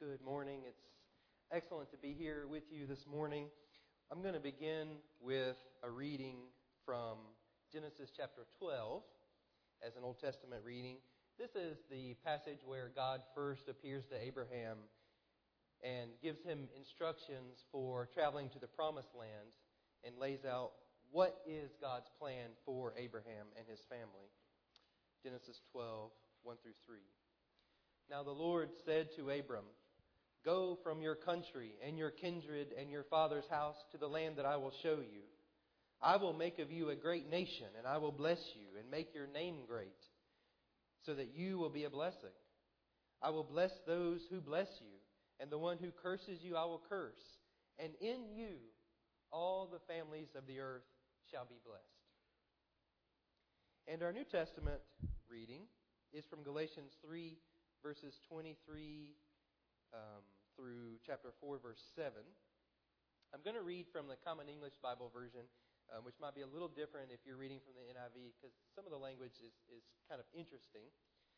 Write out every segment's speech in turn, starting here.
Good morning. It's excellent to be here with you this morning. I'm going to begin with a reading from Genesis chapter 12 as an Old Testament reading. This is the passage where God first appears to Abraham and gives him instructions for traveling to the Promised Land and lays out what is God's plan for Abraham and his family. Genesis 12, 1 through 3. Now the Lord said to Abram, "Go from your country and your kindred and your father's house to the land that I will show you. I will make of you a great nation, and I will bless you and make your name great, so that you will be a blessing. I will bless those who bless you, and the one who curses you I will curse. And in you all the families of the earth shall be blessed." And our New Testament reading is from Galatians 3, verses 23 through chapter 4, verse 7. I'm going to read from the Common English Bible version, which might be a little different if you're reading from the NIV, because some of the language is kind of interesting.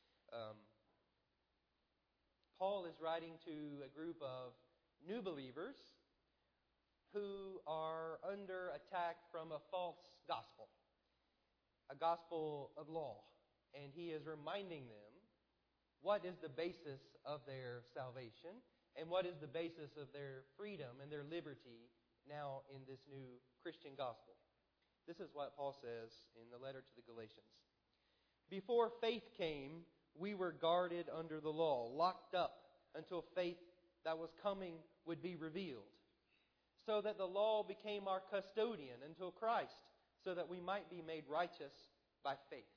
Paul is writing to a group of new believers who are under attack from a false gospel, a gospel of law. And he is reminding them what is the basis of their salvation and what is the basis of their freedom and their liberty now in this new Christian gospel. This is what Paul says in the letter to the Galatians. "Before faith came, we were guarded under the law, locked up until faith that was coming would be revealed, so that the law became our custodian until Christ, so that we might be made righteous by faith.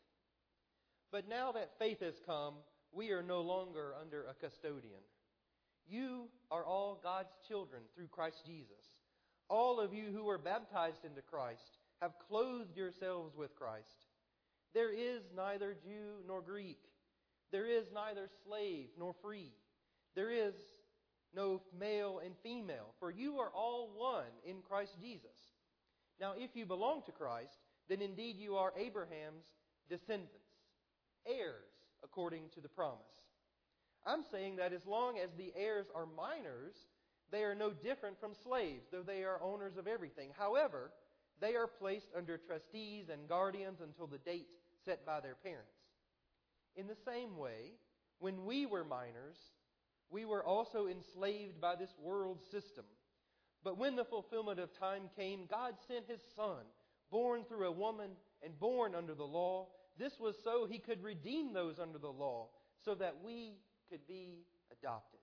But now that faith has come, we are no longer under a custodian. You are all God's children through Christ Jesus. All of you who were baptized into Christ have clothed yourselves with Christ. There is neither Jew nor Greek. There is neither slave nor free. There is no male and female, for you are all one in Christ Jesus. Now if you belong to Christ, then indeed you are Abraham's descendants, heirs according to the promise. I'm saying that as long as the heirs are minors, they are no different from slaves, though they are owners of everything. However, they are placed under trustees and guardians until the date set by their parents. In the same way, when we were minors, we were also enslaved by this world system. But when the fulfillment of time came, God sent His Son, born through a woman and born under the law. This was so He could redeem those under the law, so that we could be adopted.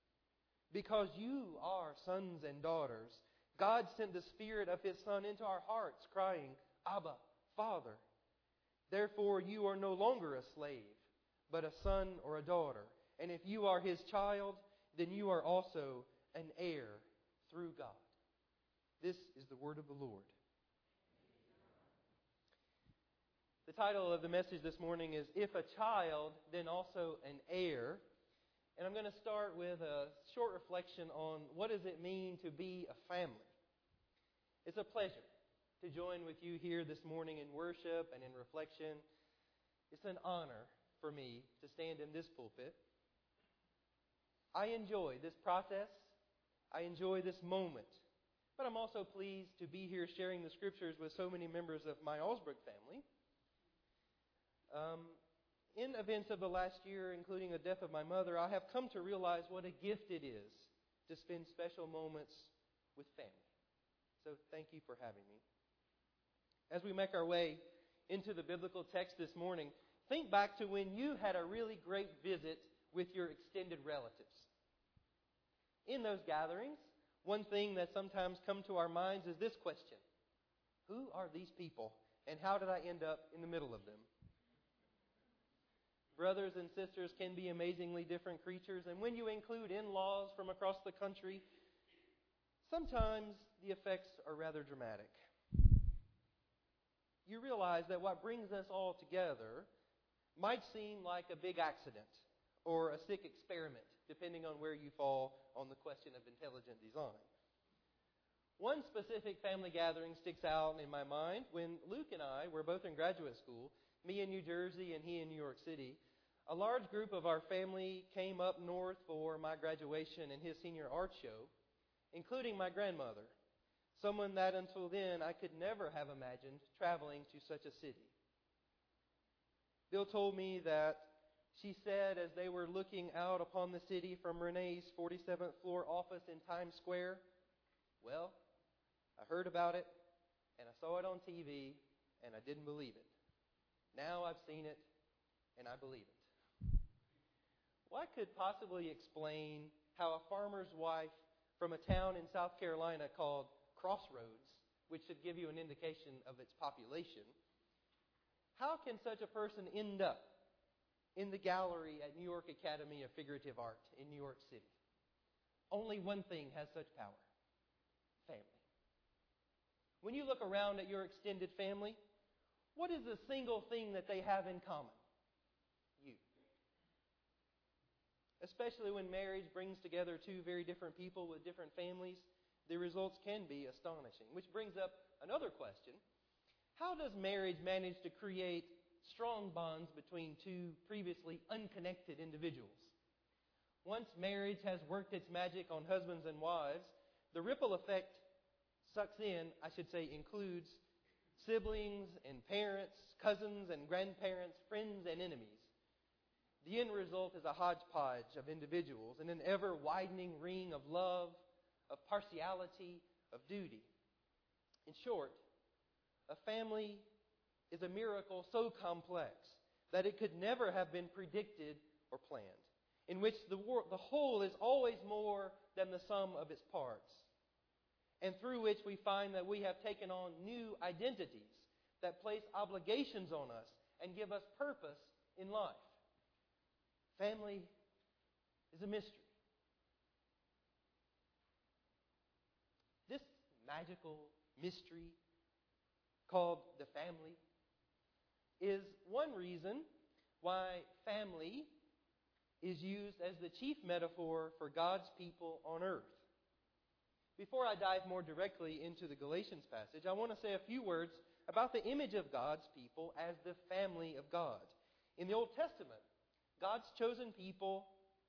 Because you are sons and daughters, God sent the Spirit of His Son into our hearts, crying, 'Abba, Father.' Therefore you are no longer a slave, but a son or a daughter. And if you are His child, then you are also an heir through God." This is the word of the Lord. The title of the message this morning is "If a Child, Then Also an Heir." And I'm going to start with a short reflection on what does it mean to be a family. It's a pleasure to join with you here this morning in worship and in reflection. It's an honor for me to stand in this pulpit. I enjoy this process. I enjoy this moment. But I'm also pleased to be here sharing the Scriptures with so many members of my Alsbrook family. In events of the last year, including the death of my mother, I have come to realize what a gift it is to spend special moments with family. So thank you for having me. As we make our way into the biblical text this morning, think back to when you had a really great visit with your extended relatives. In those gatherings, one thing that sometimes comes to our minds is this question: who are these people, and how did I end up in the middle of them? Brothers and sisters can be amazingly different creatures, and when you include in-laws from across the country, sometimes the effects are rather dramatic. You realize that what brings us all together might seem like a big accident or a sick experiment, depending on where you fall on the question of intelligent design. One specific family gathering sticks out in my mind. When Luke and I were both in graduate school, me in New Jersey and he in New York City, A large group of our family came up north for my graduation and his senior art show, including my grandmother, someone that until then I could never have imagined traveling to such a city. Bill told me that she said as they were looking out upon the city from Renee's 47th floor office in Times Square, well, I heard about it and I saw it on TV and I didn't believe it. Now I've seen it and I believe it. What could possibly explain how a farmer's wife from a town in South Carolina called Crossroads, which should give you an indication of its population, how can such a person end up in the gallery at New York Academy of Figurative Art in New York City? Only one thing has such power: family. When you look around at your extended family, what is the single thing that they have in common? You. Especially when marriage brings together two very different people with different families, the results can be astonishing. Which brings up another question. How does marriage manage to create strong bonds between two previously unconnected individuals? Once marriage has worked its magic on husbands and wives, the ripple effect includes siblings and parents, cousins and grandparents, friends and enemies. The end result is a hodgepodge of individuals in an ever-widening ring of love, of partiality, of duty. In short, a family is a miracle so complex that it could never have been predicted or planned, in which the whole is always more than the sum of its parts, and through which we find that we have taken on new identities that place obligations on us and give us purpose in life. Family is a mystery. This magical mystery called the family is one reason why family is used as the chief metaphor for God's people on earth. Before I dive more directly into the Galatians passage, I want to say a few words about the image of God's people as the family of God. In the Old Testament, God's chosen people,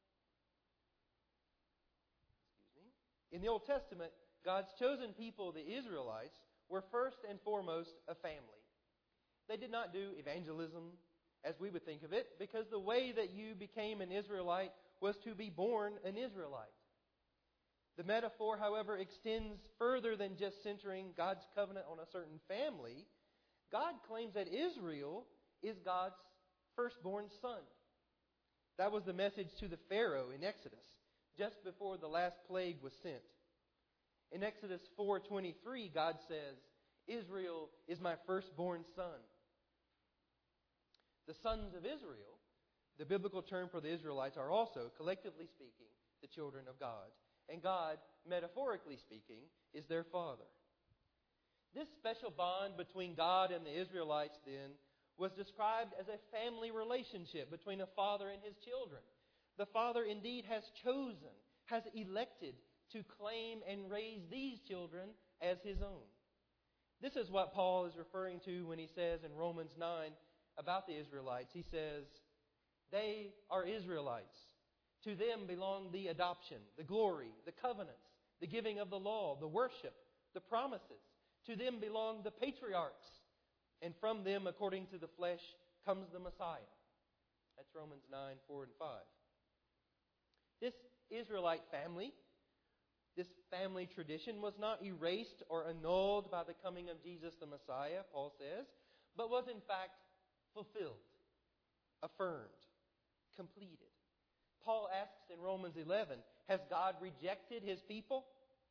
the Israelites, were first and foremost a family. They did not do evangelism as we would think of it, because the way that you became an Israelite was to be born an Israelite. The metaphor, however, extends further than just centering God's covenant on a certain family. God claims that Israel is God's firstborn son. That was the message to the Pharaoh in Exodus, just before the last plague was sent. In Exodus 4:23, God says, "Israel is my firstborn son." The sons of Israel, the biblical term for the Israelites, are also, collectively speaking, the children of God. And God, metaphorically speaking, is their father. This special bond between God and the Israelites, then, was described as a family relationship between a father and his children. The father indeed has chosen, has elected to claim and raise these children as his own. This is what Paul is referring to when he says in Romans 9 about the Israelites. He says, "They are Israelites. To them belong the adoption, the glory, the covenants, the giving of the law, the worship, the promises. To them belong the patriarchs. And from them, according to the flesh, comes the Messiah." That's Romans 9:4 and 5. This Israelite family, this family tradition, was not erased or annulled by the coming of Jesus the Messiah, Paul says, but was in fact fulfilled, affirmed, completed. Paul asks in Romans 11, has God rejected His people?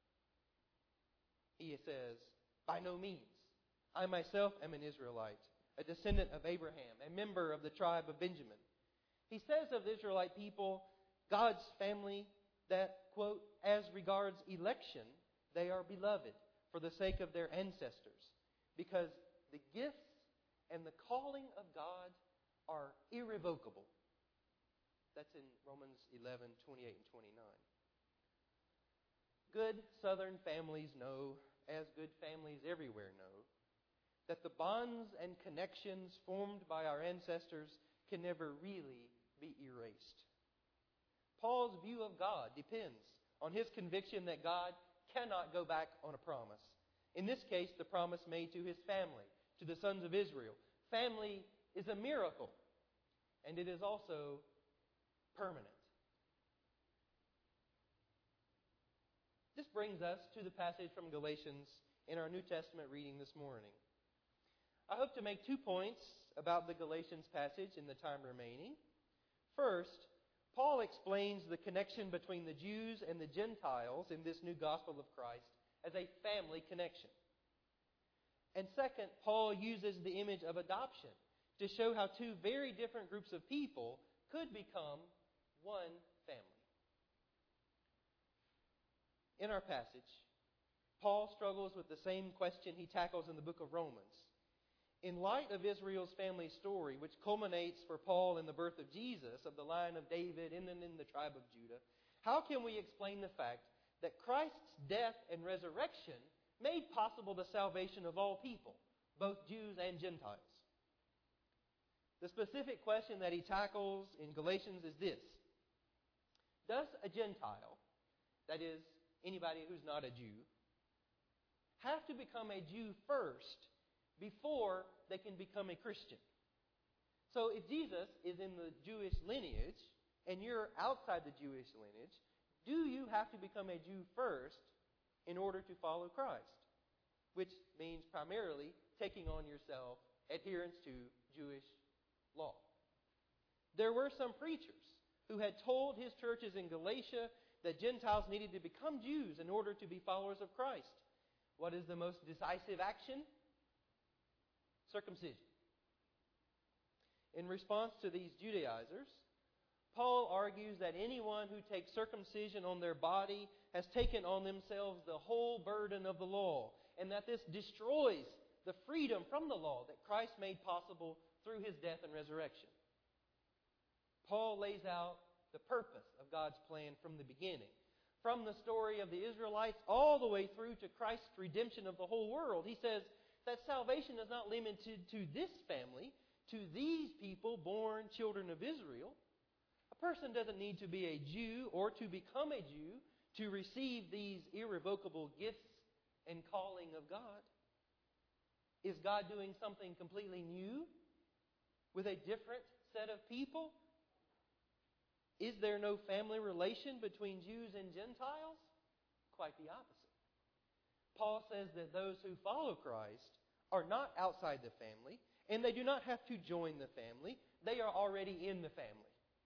He says, by no means. I myself am an Israelite, a descendant of Abraham, a member of the tribe of Benjamin. He says of the Israelite people, God's family, that, quote, as regards election, they are beloved for the sake of their ancestors, because the gifts and the calling of God are irrevocable. That's in Romans 11:28 and 29. Good Southern families know, as good families everywhere know, that the bonds and connections formed by our ancestors can never really be erased. Paul's view of God depends on his conviction that God cannot go back on a promise. In this case, the promise made to his family, to the sons of Israel. Family is a miracle, and it is also permanent. This brings us to the passage from Galatians in our New Testament reading this morning. I hope to make 2 points about the Galatians passage in the time remaining. First, Paul explains the connection between the Jews and the Gentiles in this new gospel of Christ as a family connection. And second, Paul uses the image of adoption to show how two very different groups of people could become one family. In our passage, Paul struggles with the same question he tackles in the book of Romans. In light of Israel's family story, which culminates for Paul in the birth of Jesus, of the line of David and then in the tribe of Judah, how can we explain the fact that Christ's death and resurrection made possible the salvation of all people, both Jews and Gentiles? The specific question that he tackles in Galatians is this: does a Gentile, that is, anybody who's not a Jew, have to become a Jew first before they can become a Christian? So if Jesus is in the Jewish lineage and you're outside the Jewish lineage, do you have to become a Jew first in order to follow Christ? Which means primarily taking on yourself adherence to Jewish law. There were some preachers who had told his churches in Galatia that Gentiles needed to become Jews in order to be followers of Christ. What is the most decisive action? Circumcision. In response to these Judaizers, Paul argues that anyone who takes circumcision on their body has taken on themselves the whole burden of the law, and that this destroys the freedom from the law that Christ made possible through his death and resurrection. Paul lays out the purpose of God's plan from the beginning. From the story of the Israelites all the way through to Christ's redemption of the whole world. He says that salvation is not limited to this family, to these people born children of Israel. A person doesn't need to be a Jew or to become a Jew to receive these irrevocable gifts and calling of God. Is God doing something completely new with a different set of people? Is there no family relation between Jews and Gentiles? Quite the opposite. Paul says that those who follow Christ are not outside the family, and they do not have to join the family. They are already in the family.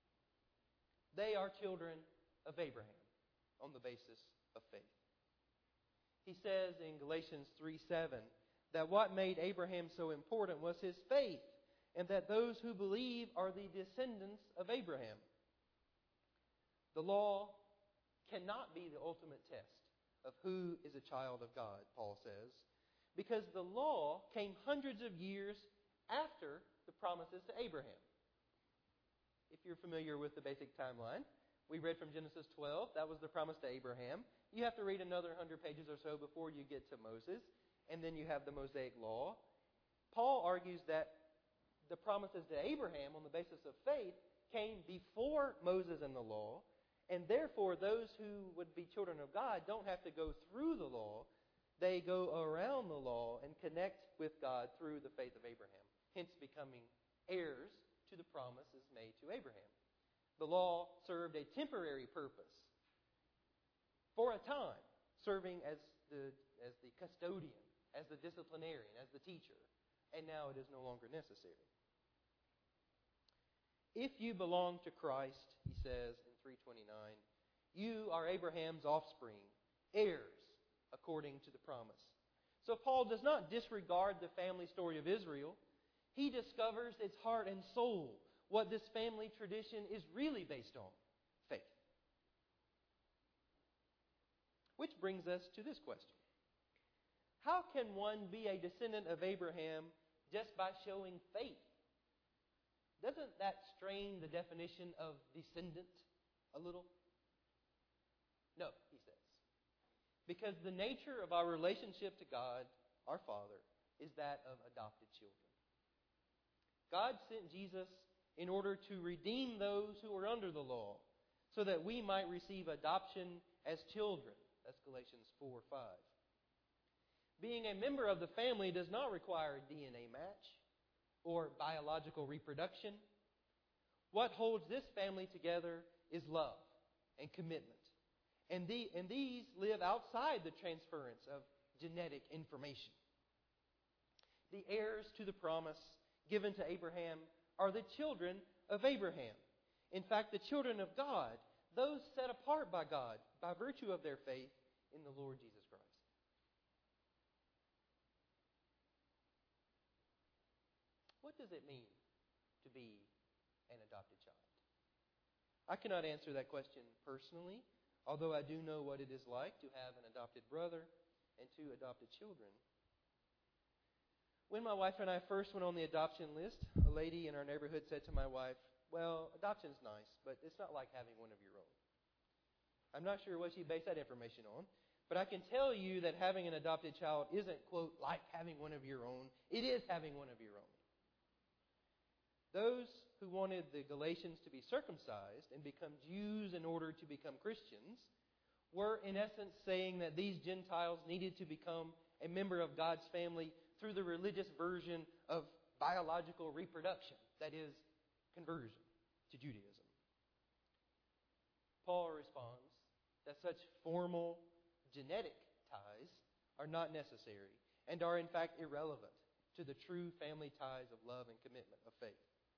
They are children of Abraham on the basis of faith. He says in Galatians 3:7 that what made Abraham so important was his faith, and that those who believe are the descendants of Abraham. The law cannot be the ultimate test of who is a child of God, Paul says, because the law came hundreds of years after the promises to Abraham. If you're familiar with the basic timeline, we read from Genesis 12, that was the promise to Abraham. You have to read another 100 pages or so before you get to Moses, and then you have the Mosaic Law. Paul argues that the promises to Abraham on the basis of faith came before Moses and the law, and therefore those who would be children of God don't have to go through the law. They go around the law and connect with God through the faith of Abraham, hence becoming heirs to the promises made to Abraham. The law served a temporary purpose for a time, serving as the custodian, as the disciplinarian, as the teacher, and now it is no longer necessary. If you belong to Christ, he says in 3:29, you are Abraham's offspring, heirs according to the promise. So Paul does not disregard the family story of Israel. He discovers its heart and soul, what this family tradition is really based on: faith. Which brings us to this question: how can one be a descendant of Abraham just by showing faith? Doesn't that strain the definition of descendant a little? No, he says. Because the nature of our relationship to God, our Father, is that of adopted children. God sent Jesus in order to redeem those who are under the law, so that we might receive adoption as children. That's Galatians 4:5. Being a member of the family does not require a DNA match or biological reproduction. What holds this family together is love and commitment. And these live outside the transference of genetic information. The heirs to the promise given to Abraham are the children of Abraham. In fact, the children of God, those set apart by God by virtue of their faith in the Lord Jesus Christ. What does it mean to be an adopted child? I cannot answer that question personally, although I do know what it is like to have an adopted brother and 2 adopted children. When my wife and I first went on the adoption list, a lady in our neighborhood said to my wife, "Well, adoption's nice, but it's not like having one of your own." I'm not sure what she based that information on, but I can tell you that having an adopted child isn't, quote, like having one of your own. It is having one of your own. Those who wanted the Galatians to be circumcised and become Jews in order to become Christians were, in essence, saying that these Gentiles needed to become a member of God's family through the religious version of biological reproduction, that is, conversion to Judaism. Paul responds that such formal genetic ties are not necessary and are in fact irrelevant to the true family ties of love and commitment of faith.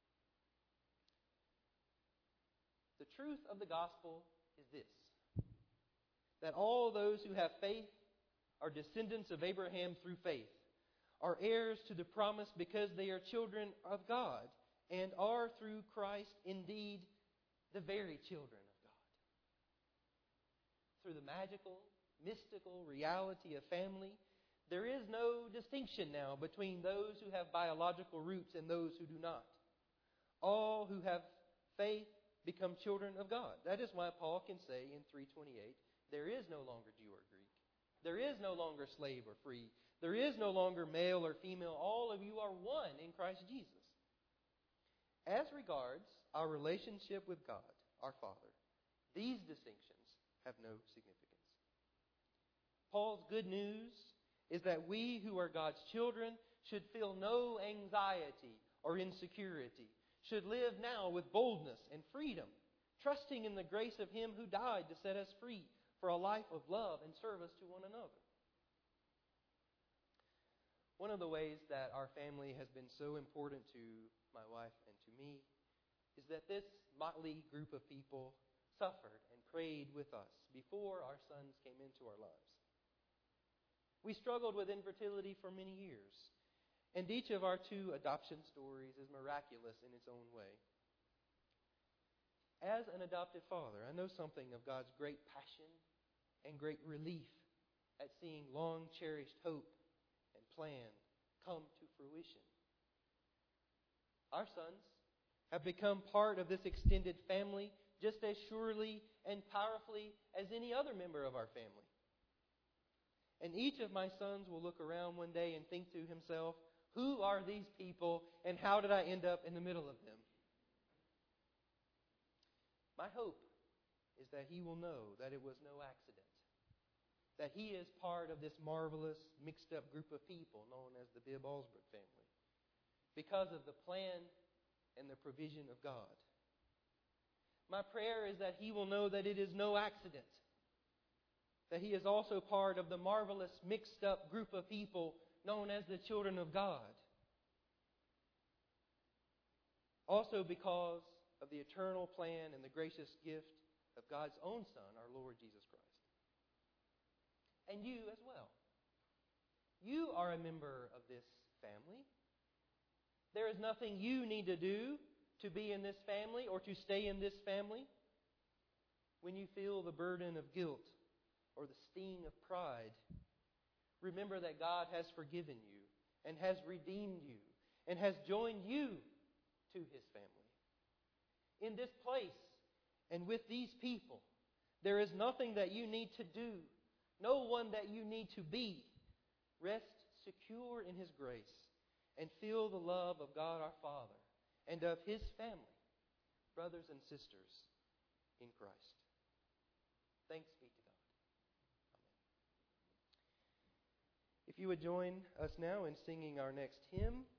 The truth of the gospel is this: that all those who have faith are descendants of Abraham through faith, are heirs to the promise because they are children of God, and are through Christ indeed the very children of God. Through the magical, mystical reality of family, there is no distinction now between those who have biological roots and those who do not. All who have faith become children of God. That is why Paul can say in 3:28, there is no longer Jew or Greek. There is no longer slave or free. There is no longer male or female. All of you are one in Christ Jesus. As regards our relationship with God, our Father, these distinctions have no significance. Paul's good news is that we who are God's children should feel no anxiety or insecurity, should live now with boldness and freedom, trusting in the grace of Him who died to set us free for a life of love and service to one another. One of the ways that our family has been so important to my wife and to me is that this motley group of people suffered and prayed with us before our sons came into our lives. We struggled with infertility for many years, and each of our 2 adoption stories is miraculous in its own way. As an adopted father, I know something of God's great passion and great relief at seeing long-cherished hope and plan come to fruition. Our sons have become part of this extended family just as surely and powerfully as any other member of our family. And each of my sons will look around one day and think to himself, who are these people and how did I end up in the middle of them? My hope is that he will know that it was no accident, that he is part of this marvelous, mixed-up group of people known as the Bibb Alsbrook family because of the plan and the provision of God. My prayer is that he will know that it is no accident, that he is also part of the marvelous, mixed-up group of people known as the children of God. Also because of the eternal plan and the gracious gift of God's own Son, our Lord Jesus Christ. And you as well. You are a member of this family. There is nothing you need to do to be in this family or to stay in this family. When you feel the burden of guilt or the sting of pride, remember that God has forgiven you and has redeemed you and has joined you to His family. In this place and with these people, there is nothing that you need to do, no one that you need to be. Rest secure in His grace and feel the love of God our Father and of His family brothers and sisters in Christ. Thanks be to God. Amen. If you would join us now in singing our next hymn,